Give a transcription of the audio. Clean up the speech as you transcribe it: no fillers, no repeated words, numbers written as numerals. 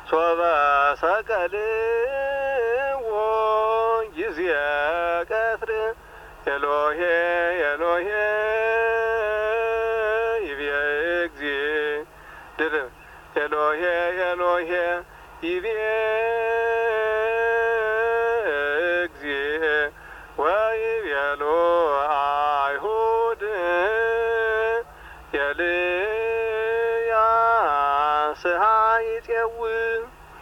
ሶበ ሰቀልዎ ጊዜ ቀትር ኤሎሄ ኤሎሄ ይቤ እግዚእ ድርብ ኤሎሄ ኤሎሄ ይቤ እግዚእ ወይቤሎ አይሁድ ኤልያስ ሀይፄው